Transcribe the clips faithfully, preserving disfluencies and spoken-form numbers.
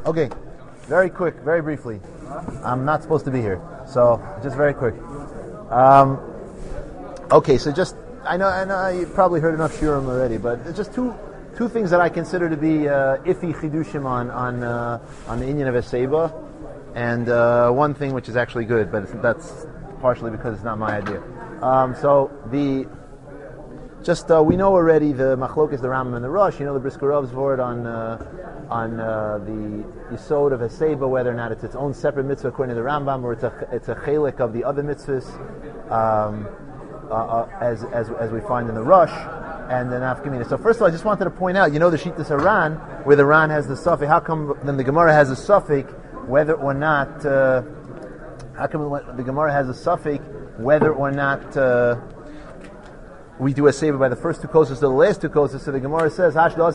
Okay, very quick, very briefly. I'm not supposed to be here, so just very quick. Um, okay, so just I know I know you probably heard enough shiurim already, but it's just two two things that I consider to be uh, iffy chidushim on on uh, on the inyan of Eseba, and uh, one thing which is actually good, but it's, that's partially because it's not my idea. Um, so the just uh, we know already the machlokes, the Rambam and the Rosh. You know the Brisker Rav's word on uh, on uh, the yisod of Eseba, whether or not it's its own separate mitzvah according to the Rambam, or it's a it's a chelik of the other mitzvahs, um, uh, uh, as as as we find in the Rosh and the Nafkamina. So first of all, I just wanted to point out, you know, the Shittas Haran, where the Ran has the suffix. How come then the Gemara has a suffix, whether or not? Uh, how come the Gemara has a suffix, whether or not? Uh, we do a Seba by the first two kosas to the last two kosas, so the Gemara says,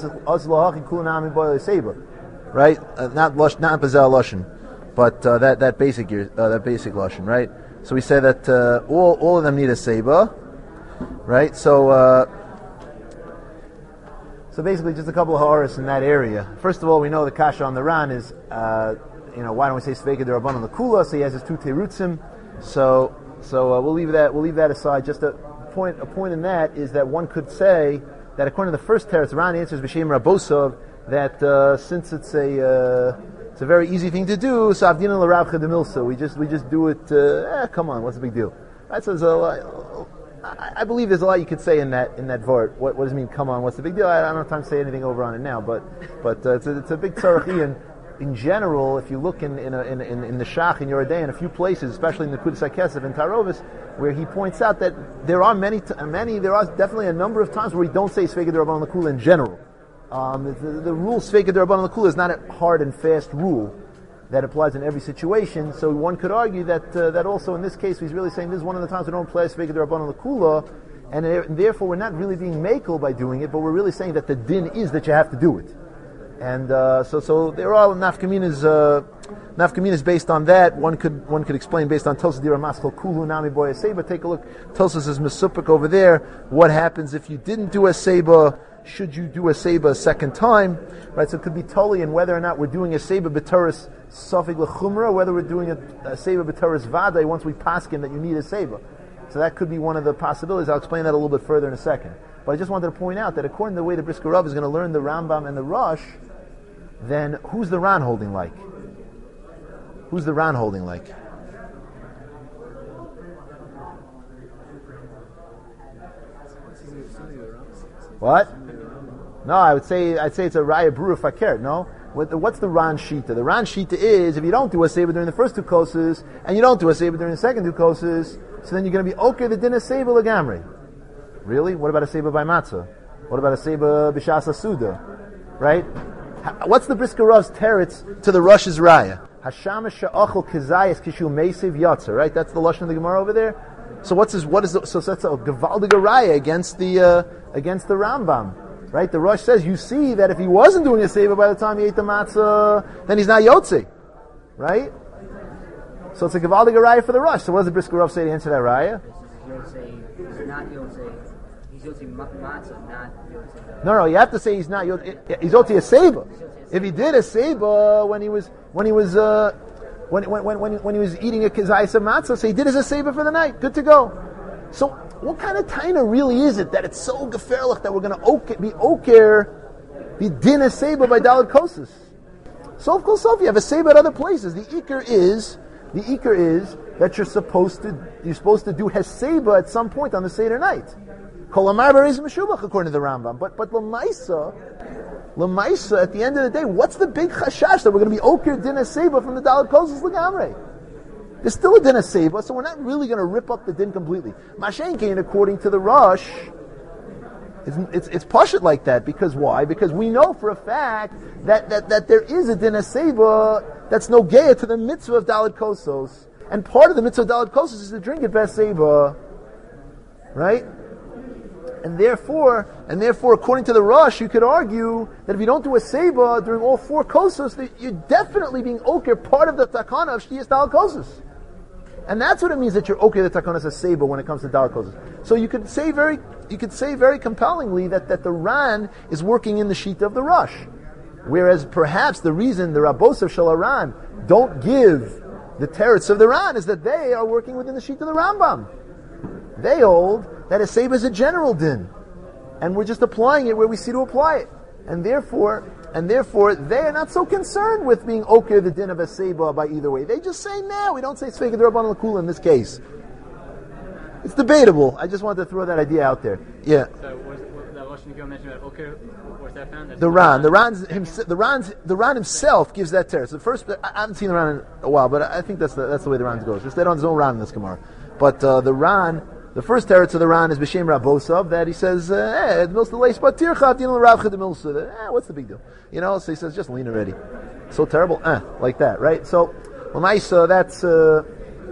right? Uh, not lush, not Bazel Lushan, but uh, that that basic uh, that basic Lushan, right? So we say that uh, all all of them need a Seba, right? So uh, so basically, just a couple of ha'aras in that area. First of all, we know the kasha on the Ran is, uh, you know, why don't we say Sveka D'Rabbanan L'Kula? So he has his two terutzim. So so uh, we'll leave that we'll leave that aside. Just a point a point in that is that one could say that according to the first teretz, Ran answers b'shem Rabosov that uh, since it's a uh, it's a very easy thing to do, so Avdina l'Rav Chedemilsa, we just we just do it. Uh, eh, come on, what's the big deal? Right? So there's a lot, I, I believe there's a lot you could say in that in that vort. What, what does it mean? Come on, what's the big deal? I, I don't have time to say anything over on it now, but but uh, it's a, it's a big tzarech. And in general, if you look in in, a, in, in in the Shach in Yoredei in a few places, especially in the Kudas HaKesef and Tarovis, where he points out that there are many t- many there are definitely a number of times where we don't say Sveka D'Rabbanan L'Kula in general. Um, the, the rule Sveka D'Rabbanan L'Kula is not a hard and fast rule that applies in every situation. So one could argue that uh, that also in this case he's really saying this is one of the times we don't apply Sveka D'Rabbanan L'Kula, and, and therefore we're not really being makel by doing it, but we're really saying that the din is that you have to do it. And uh, so, so there are nafkaminas. Uh, nafkaminas based on that. One could one could explain based on Tosas Dira Maschal Kulu Nami Boy Seba. Take a look. Tosas is Mesupik over there. What happens if you didn't do a Seba? Should you do a Seba a second time? Right. So it could be totally in whether or not we're doing a Seba b'Taras Safig l'Chumra, whether we're doing a, a Seba b'Taras Vaday once we paskin that you need a Seba. So that could be one of the possibilities. I'll explain that a little bit further in a second. But I just wanted to point out that according to the way the Brisker Rav is going to learn the Rambam and the Rosh, then who's the Ran holding like? Who's the Ran holding like? What? No, I would say I'd say it's a Raya Brura Fakert. No, what's the Ran Shita? The Ran Shita is if you don't do a Seba during the first two koses and you don't do a Seba during the second two koses, so then you're going to be okay. The din is Seba Lagamri. Really? What about a Seba by Matzah? What about a Seba B'Shas Suda? Right? What's the Brisker Rav's teretz to the Rosh's Raya? Hasham sha'achol kizayis kishu meisev yatzer. Right? That's the lashon of the Gemara over there. So what's his? What is the, so that's a gevaldige Raya against the uh, against the Rambam. Right? The Rosh says you see that if he wasn't doing a seva by the time he ate the matzah, then he's not yotze. Right? So it's a gevaldige Raya for the Rosh. So what does the Brisker Rav say to answer that Raya? He's not yotze. He's yotze matzah, not yotze. No, no, you have to say he's not yotze. He's yotze a seva. If he did a seba when he was when he was uh, when, when when when he was eating a kizayis of matzah, so he did as a seba for the night. Good to go. So what kind of taina really is it that it's so geferlich that we're going to be oker be din a seba by dalad kosas? So of course, you have a seba at other places. The ikar is the ikar is that you're supposed to you're supposed to do heseba at some point on the seder night. Kol amar bereis meshubach according to the Rambam, but but lemaisa. Lamaisa, at the end of the day, what's the big chashash that we're going to be okir din seba from the dalad kosas l'gamrei? There's still a din seba, so we're not really going to rip up the din completely. Mashen Kain, according to the Rosh, it's it's, it's pashut like that because why? Because we know for a fact that that, that there is a din seba that's no geya to the mitzvah of dalad kosos, and part of the mitzvah of dalad kosos is to drink it best seba, right? And therefore, and therefore, according to the Rosh, you could argue that if you don't do a seba during all four kosos, that you're definitely being oker part of the takana of shtiyas dalad kosos, and that's what it means that you're oker the takana as seba when it comes to dalad kosos. So you could say very, you could say very compellingly that, that the Ran is working in the sheet of the Rosh. Whereas perhaps the reason the Rabbos of Shalaran don't give the teretz of the Ran is that they are working within the sheet of the Rambam. They hold that a seiba is a general din, and we're just applying it where we see to apply it, and therefore, and therefore, they are not so concerned with being okay the din of a seiba by either way. They just say, no, we don't say Tzvei Rabban L'Kula in this case. It's debatable. I just wanted to throw that idea out there. Yeah. So, was, was that Lashon Nikhil mentioned about okay? Where's that found? That's the Ran, the Ran's himself, the Ran's, the Ran himself gives that teretz. The first, I haven't seen the Ran in a while, but I think that's the that's the way the Ran goes. Just they don't there's no Ran in this Gemara, but uh, the Ran. The first teretz of the Ran is B'Shem Rabbosav, that he says, eh, the milsa leis but tirchat, you know, Ravcha the milsa. Eh, what's the big deal? You know, so he says, just lean already. So terrible, eh, like that, right? So, Lamaisa, that's, uh,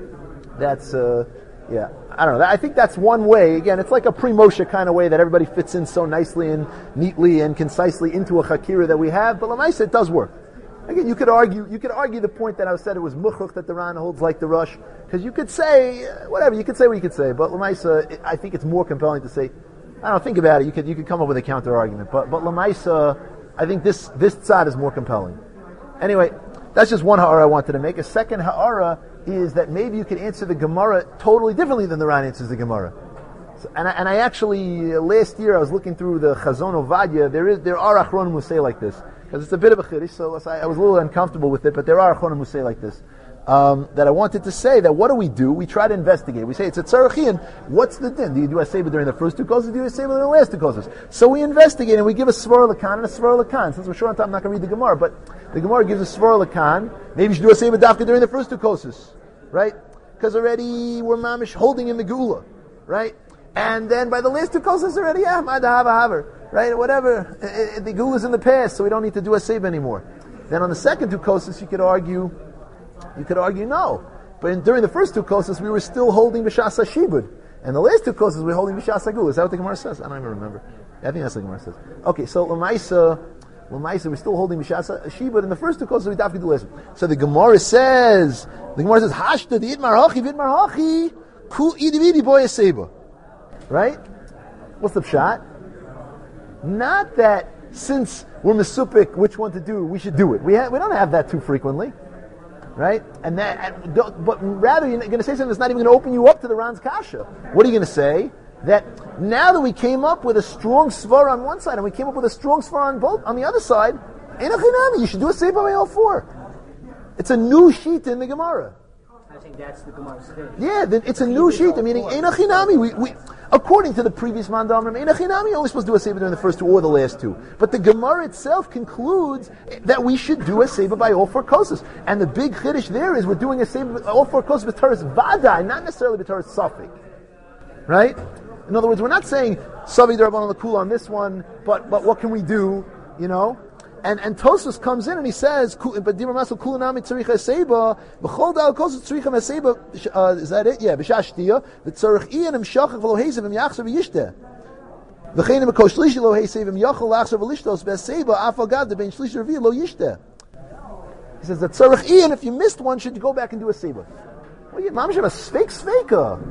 that's, uh, yeah, I don't know. I think that's one way. Again, it's like a pre-Moshe kind of way that everybody fits in so nicely and neatly and concisely into a Chakira that we have, but Lamaisa, it does work. Again, you could argue, you could argue the point that I said it was muchuk that the Ran holds like the Rush, because you could say, uh, whatever, you could say what you could say, but Lamaisa, I think it's more compelling to say, I don't know, think about it, you could, you could come up with a counter argument, but, but Lamaisa, I think this, this tzad is more compelling. Anyway, that's just one ha'ara I wanted to make. A second ha'ara is that maybe you could answer the Gemara totally differently than the Ran answers the Gemara. So, and, I, and I actually, uh, last year I was looking through the Chazon Ovadia, there is, there are achronim who say like this. Because it's a bit of a chiddush, so I was a little uncomfortable with it, but there are achronim who say like this. Um, that I wanted to say that what do we do? We try to investigate. We say it's a tzarachian. What's the din? Do you do a seiba during the first two courses? Do you do a seiba during the last two courses? So we investigate and we give a svara lakan and a svara lakan. Since we're short on time, I'm not going to read the Gemara, but the Gemara gives a svara lakan. Maybe you should do a seiba dafka during the first two courses, right? Because already we're mamish holding in the gula, right? And then by the last two courses already, yeah, madahava haver. Right, whatever, it, it, the gula is in the past, so we don't need to do a seiba anymore. Then on the second two kosos, you could argue, you could argue no. But in, during the first two kosos, we were still holding b'shas shibud, and the last two kosos we were holding b'shas gula. Is that what the Gemara says? I don't even remember. Yeah, I think that's what the Gemara says. Okay, so l'maisa, l'maisa, we're still holding b'shas shibud, and the first two kosos we dafki do last. So the Gemara says, the Gemara says, hashta the idmar hachi vidmar hachi ku idividi boy seiba. Right? What's the pshat? Not that since we're mesupik which one to do, we should do it. We ha- we don't have that too frequently, right? And that, and but rather you're going to say something that's not even going to open you up to the Ran's kasha. What are you going to say? That now that we came up with a strong svar on one side and we came up with a strong svar on both on the other side, enochinami, you should do a seiba by all four. It's a new sheet in the Gemara. I think that's the Gemara's thing. Yeah, then it's a new sheet, meaning enochinami. We we. According to the previous mandamrim, Einachinami, you're only supposed to do a seiba during the first two or the last two. But the Gemara itself concludes that we should do a seiba by all four kosos. And the big chiddush there is we're doing a seiba by all four kosos b'taras vadai, not necessarily b'taras safik. Right? In other words, we're not saying savi d'Rabbanan l'Kula on this one, but but what can we do? You know. And and Tosfos comes in and he says, "But Dimar Masel Kulanami Tzaricha Seiba B'chol Dal Kosos Tzaricha Seiba." Is that it? Yeah. B'shashtia the Tzarich Ian Im Shachach V'Lo Heisav Im Yachsav V'Yishteh V'chein Im Kosh Shlishi Lo Heisav Im Yachol Lachsav V'Lishtos B'Es Seiba Afal Gad De'Bein Shlishi Revi Lo Yishteh. He says the Tzarich Ian, if you missed one, should you go back and do a Seiba? Well, you mamish have a Sveik Sveika,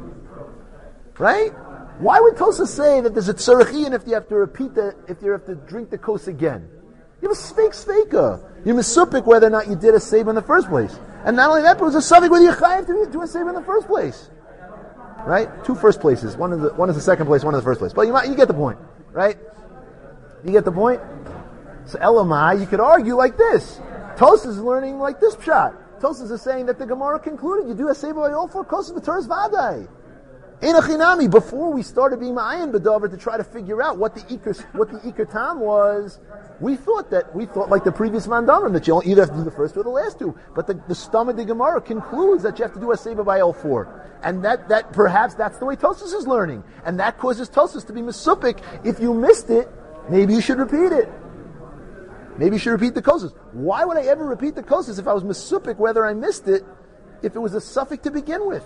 right? Why would Tosfos say that there's a Tzarich Ian if you have to repeat the if you have to drink the kos again? You have a sveik sveika. You're misupik whether or not you did a save in the first place. And not only that, but it was a suffix whether you're chayav to do a save in the first place. Right? Two first places. One is the, one is the second place, one is the first place. But you might, you get the point. Right? You get the point? So Elamai, you could argue like this. Tosfos is learning like this pshat. Tosfos is saying that the Gemara concluded you do a save by all four kosos b'teres vadai. Enochinami, before we started being ma'ayin b'davar to try to figure out what the ikar, what the ikar tam was, we thought that, we thought like the previous mandamrim, that you either have to do the first or the last two. But the, the stomach of the Gemara concludes that you have to do a seiba by all four. And that, that perhaps that's the way Tosfos is learning. And that causes Tosfos to be mesupik. If you missed it, maybe you should repeat it. Maybe you should repeat the kosos. Why would I ever repeat the kosos if I was mesupik whether I missed it, if it was a suffix to begin with?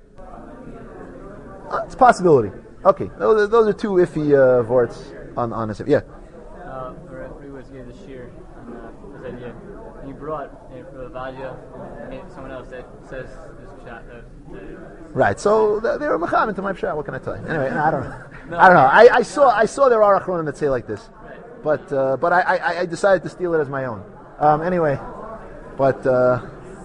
Uh, it's a possibility. Okay, those are, those are two iffy uh, vorts on on this. Yeah. Uh, the referee was gave the shear on uh, this idea. And you brought uh, for Vadia and someone else that says this shot. Uh, the, right. So they were macham into my shot. What can I tell you? Anyway, no, I don't know. No, I don't know. I, I saw I saw there are achronim that say like this. Right. but uh, but I, I, I decided to steal it as my own. Um, anyway, but uh,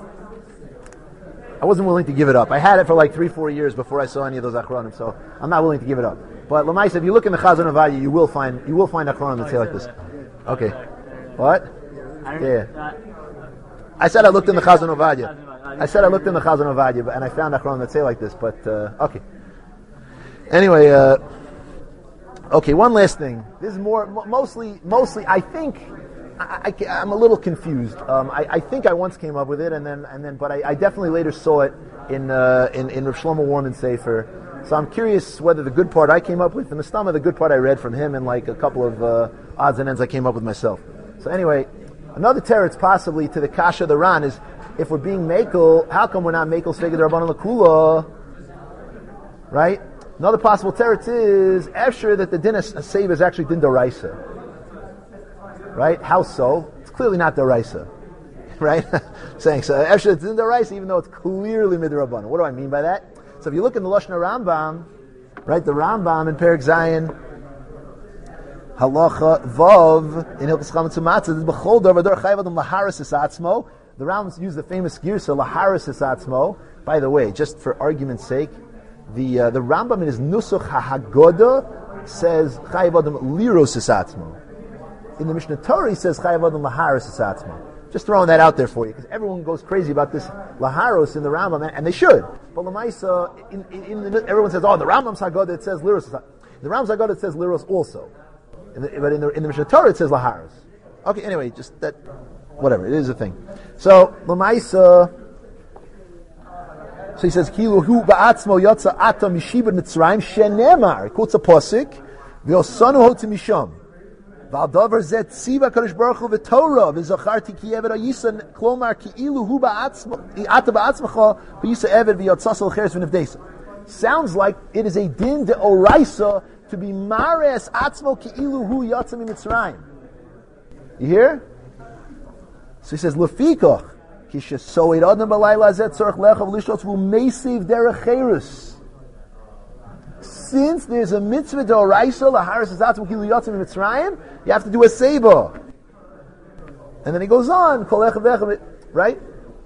I wasn't willing to give it up. I had it for like three, four years before I saw any of those achronim, so I'm not willing to give it up. But Lamaisa, if you look in the Chazon Ovadia, you will find you will find achronim that say like this. Okay, what? Yeah. I said I looked in the Chazon Ovadia. I said I looked in the Chazon Ovadia, and I found achronim that say like this. But uh, okay. Anyway, uh, okay. One last thing. This is more mostly mostly. I think. I, I, I'm a little confused. Um, I, I think I once came up with it, and then and then, but I, I definitely later saw it in uh, in in Rav Shlomo Warman's Sefer. So I'm curious whether the good part I came up with, and the stomach, the good part I read from him, and like a couple of uh, odds and ends I came up with myself. So anyway, another teretz possibly to the kasha the Ran is if we're being mekel, how come we're not mekel sveged rabbanon lakula? Right? Another possible teretz is after that the din save is actually din doraisa. Right? How so? It's clearly not Daraisa. Right? Saying so. Actually, it's in Daraisa, even though it's clearly Midrabanan. What do I mean by that? So if you look in the Lashon Rambam, right, the Rambam in Perek Zayin, Halacha Vav, in Hilchos Chametz U'Matzah, B'chol Dor V'Dor Chayv Adam Laharis Es Atzmo. The Rambam used the famous Girsa, Laharis Es Atzmo. By the way, just for argument's sake, the uh, the Rambam in his Nusach HaHagoda says Chayv Adam Liros Es Atzmo. In the Mishnah Torah, he says Chayav Adam Laharos Esatzmo. Just throwing that out there for you, because everyone goes crazy about this Laharos in the Rambam, and they should. But Lamaisa, in, in, in the, everyone says, "Oh, the Rambam's Haggadah it says Liros." The Rambam's Haggadah it says Liros also, in the, but in the in the Mishnah Torah it says Laharos. Okay, anyway, just that, whatever, it is a thing. So Lamaisa, so he says, "Kilu hu ba'atzmo yotza ata mishiba Mitzrayim shenemar." Quotes a pasuk, "V'osanu ho misham." V'aldavar zet tziva kadosh baruch hu v'torah v'zacharti ki eved ayisan klomar ki ilu hu ba'atzmo ata ba'atzmacha v'yisa eved v'yotzas al cheres v'nevdesa. Sounds like it is a din de oraisa to be mares atzmo ki ilu hu yotzam mitzrayim. You hear? So he says lefikach ki shesoid adam b'layla zet tzorach lechav lishotz v'meisev derech cherus. Since there's a mitzvah d'oraisa laharis atzmo kilu yotzam mitzrayim, you have to do a seba. And then he goes on, right?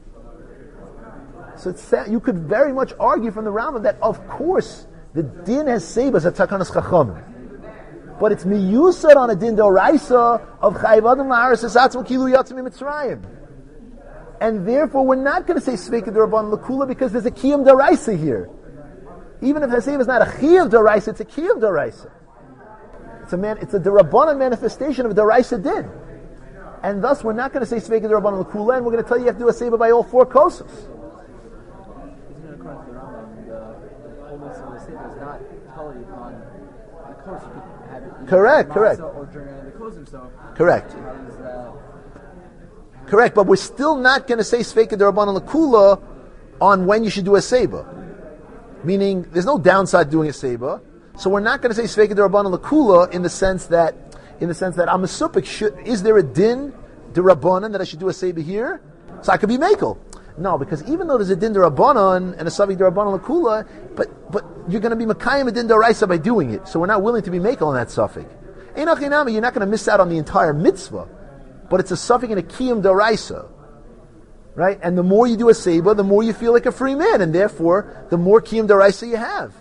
So it's, you could very much argue from the Rambam that, of course, the din has sebas at takanas chacham, but it's miyusad on a din d'oraisa of chayv adam laharis atzmo kilu yotzam mitzrayim. And therefore, we're not going to say sveka d'rabban lakula because there's a kiyam d'oraisa here. Even if Haseva is not a Chiyav Daraisa, it's a Kiyav Daraisa. It's a man. It's a Darabanan manifestation of Daraisa din, and thus we're not going to say Sveka Darabanan L'Kula, and we're going to tell you you have to do a Seba by all four kosos. Isn't it according to the Rambam, the wholeness of the Seba is not totally on the kos. You could have it correct, correct. Or during the kos himself. Correct. Correct, but we're still not going to say Sveka Darabanan L'Kula on when you should do a Seba. Meaning, there's no downside doing a seba, so we're not going to say sveka d'rabbanan l'kula in the sense that, in the sense that I'm a supik. Should, is there a din d'rabbanan that I should do a seba here, so I could be mekel? No, because even though there's a din d'rabbanan and a savik d'rabbanan l'kula, but but you're going to be makayim a din d'oraisa by doing it, so we're not willing to be mekel on that suffix. Einach inami, you're not going to miss out on the entire mitzvah, but it's a suffix and a kiyum d'oraisa. Right? And the more you do a seba, the more you feel like a free man, and therefore, the more kiyum daraisa you have.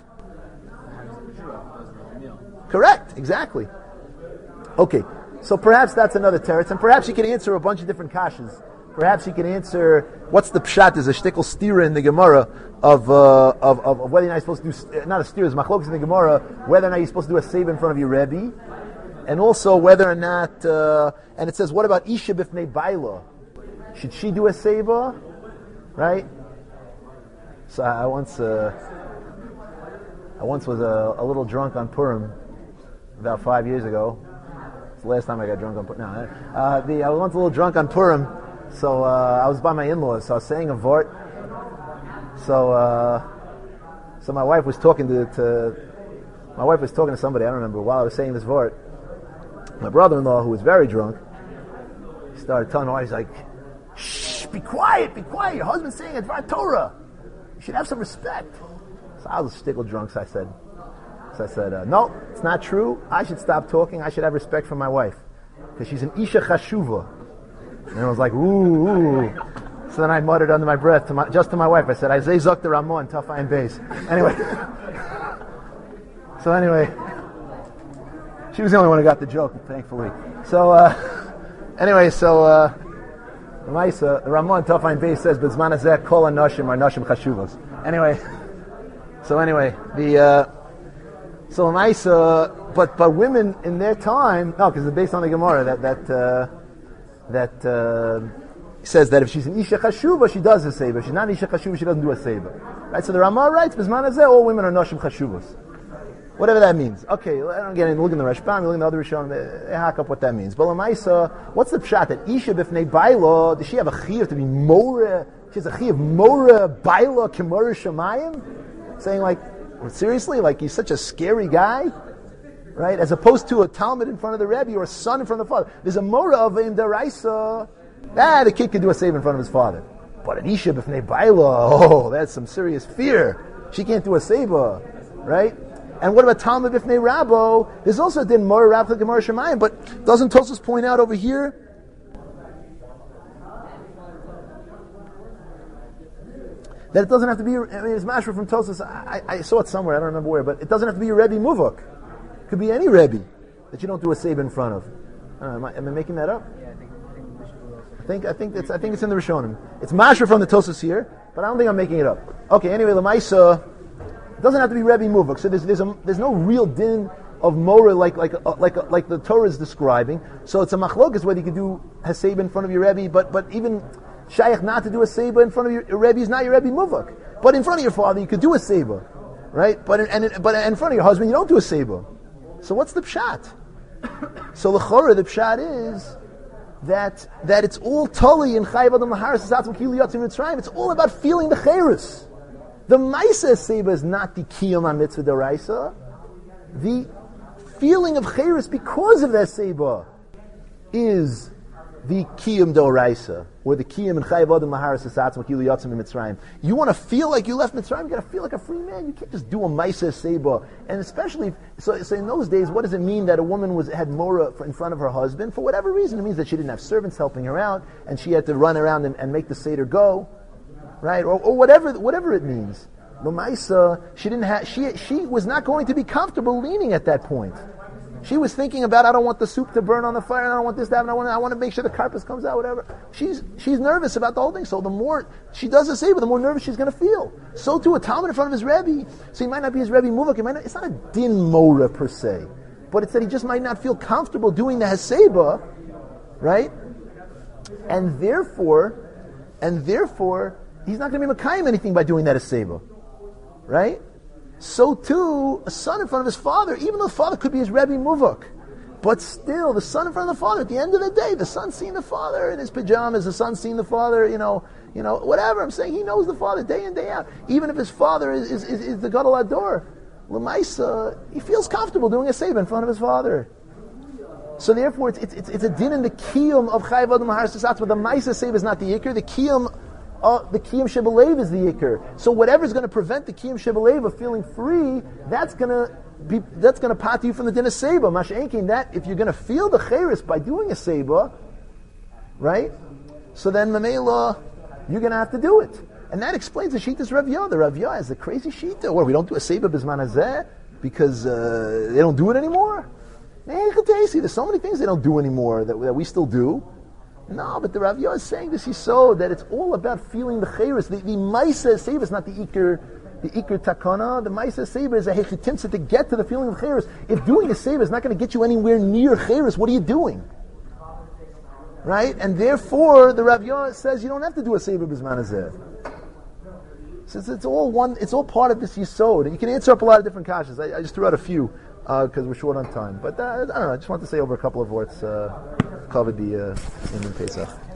Correct, exactly. Okay, so perhaps that's another teretz, and perhaps you can answer a bunch of different kashas. Perhaps you can answer, what's the pshat, there's a shtickle stira in the Gemara of, uh, of, of, of whether or not you're supposed to do, not a stira, it's machlokes in the Gemara, whether or not you're supposed to do a seba in front of your Rebbe, and also whether or not, uh, and it says, what about Isha b'fnei Baila? Should she do a seba? Right? So I once, uh, I once was a, a little drunk on Purim about five years ago. It's the last time I got drunk on Purim. No, uh, the, I was once a little drunk on Purim, so uh, I was by my in-laws. So I was saying a vort. So, uh, so my wife was talking to, to, my wife was talking to somebody. I don't remember. While I was saying this vort, my brother-in-law, who was very drunk, started telling my wife, he's like, "Shh, be quiet, be quiet. Your husband's saying a Dvar Torah. You should have some respect." So I was stickle drunk, so I said, so I said, uh, "No, it's not true. I should stop talking. I should have respect for my wife." because she's an isha chashuva. And I was like, ooh, ooh. So then I muttered under my breath, to my, just to my wife, I said, I say zok the Ramon, tough iron base. Anyway. So anyway, she was the only one who got the joke, thankfully. So, uh, anyway, so, uh, Maisa, the Ramon tough iron base says, B'zman hazeh kol hanoshim are noshim chashuvos. Anyway, so anyway, the, uh, so Maisa, but, but women in their time, no, because it's based on the Gemara, that, that, uh, that, uh, says that if she's an Isha Chashuva, she does a Seba. If she's not an Isha Chashuva, she doesn't do a Seba. Right? So the Ramah writes, B'zman hazeh, all women are Noshim Chashuvas. Whatever that means. Okay, I don't get into looking at the Rashbam, looking at the other Rishonim, they, they hack up what that means. But Lamaisa, what's the pshat? That Isha b'fnei Baila, does she have a chiyuv to be Mora? She has a chiyuv Mora, Baila, Kimura Shemayim? Saying like, seriously, like he's such a scary guy? Right? As opposed to a Talmud in front of the Rebbe or a son in front of the father. There's a Mora of him, Daraisa. Ah, the kid could do a save in front of his father. But an Isha b'fnei Baila, oh, that's some serious fear. She can't do a seva, right? And what about Talmud b'fnei Rabbo? There's also a din Mora Rabba Gemara Shemayim, but doesn't Tosfos point out over here that it doesn't have to be, I mean, it's mashra from Tosfos, I, I saw it somewhere, I don't remember where, but it doesn't have to be a Rebbe Muvok. It could be any Rebbe that you don't do a save in front of. I don't know, am, I, am I making that up? I think I think it's I think it's in the Rishonim. It's mashra from the Tosfos here, but I don't think I'm making it up. Okay, anyway, Lamaisa, it doesn't have to be Rebbe Muvak. So there's there's a, there's no real din of Mora like like uh, like uh, like the Torah is describing. So it's a machlokas whether you could do haseba in front of your Rebbe, but but even shaykh not to do a seba in front of your, your Rebbe is not your Rebbe Muvak. But in front of your father you could do a seba, right? But in, and but in front of your husband you don't do a seba. So what's the pshat? So l'chora the pshat is that that it's all tali in Chayav Adam Laharis Esatzim Kili Yotzim Mitzrayim. It's all about feeling the chayrus. The Maisa Seba is not the Kiyum HaMitzvah D'Oraisa. The feeling of chayrus because of that Seba is the Kiyum D'Oraisa, or the Kiyum in Chayav Adam Laharis Esatzim Kili Yotzim Mitzrayim. You want to feel like you left Mitzrayim, you got to feel like a free man. You can't just do a Maisa Seba. And especially, so, so in those days, what does it mean that a woman was had Mora in front of her husband? For whatever reason, it means that she didn't have servants helping her out, and she had to run around and, and make the Seder go. Right, or, or whatever, whatever it means. L'maisa, she didn't have, she, she was not going to be comfortable leaning at that point. She was thinking about, I don't want the soup to burn on the fire, and I don't want this to happen, I want, I want to make sure the carpet comes out, whatever. She's, she's nervous about the whole thing, so the more she does the savor, the more nervous she's going to feel. So too, a Talmud in front of his Rebbe, so he might not be his Rebbe Muvak, it might not, it's not a din mora per se, but it's that he just might not feel comfortable doing the Haseba, right? And therefore, and therefore, he's not going to be Makayim anything by doing that as Seba. Right? So too, a son in front of his father, even though the father could be his Rebbe Muvak, but still, the son in front of the father, at the end of the day, the son seeing the father in his pajamas, the son seeing the father, you know, you know, whatever, I'm saying, he knows the father day in, day out. Even if his father is, is, is, is the Gadol Ador, L'maisa, he feels comfortable doing a Seba in front of his father. So therefore, it's, it's, it's a din in the Kiyum of Chayav Adam Laharis Esatzim, but the Maisa Seba is not the Yikr, the Kiyum Uh, the Kiyum Shebelev is the Yikr. So whatever's going to prevent the Kiyum Shebelev of feeling free, that's going to be that's going to pat you from the din of Seba. Masha'enkin, that if you're going to feel the Chayrus by doing a Seba, right? So then Mamela, you're going to have to do it, and that explains the Shita's Rav Yah. The Rav Yah is the crazy Shita. Or we don't do a Seba Bizman Hazeh because uh, they don't do it anymore. There's so many things they don't do anymore that, that we still do. No, but the Rav Yah is saying this, he's so that it's all about feeling the chayrus. The, the Maisa Seba is not the Iker, the Iker Takana. The Maisa Seba is a hechitimsa to get to the feeling of chayrus. If doing a Seba is not going to get you anywhere near chayrus, what are you doing? Right? And therefore, the Rav Yah says you don't have to do a Seba Bizman Hazeh. So it's, it's all one, it's all part of this Yisod. And you can answer up a lot of different kashas. I, I just threw out a few, because uh, we're short on time. But uh, I don't know, I just want to say over a couple of words, uh, covered the uh, Inyan Pesach.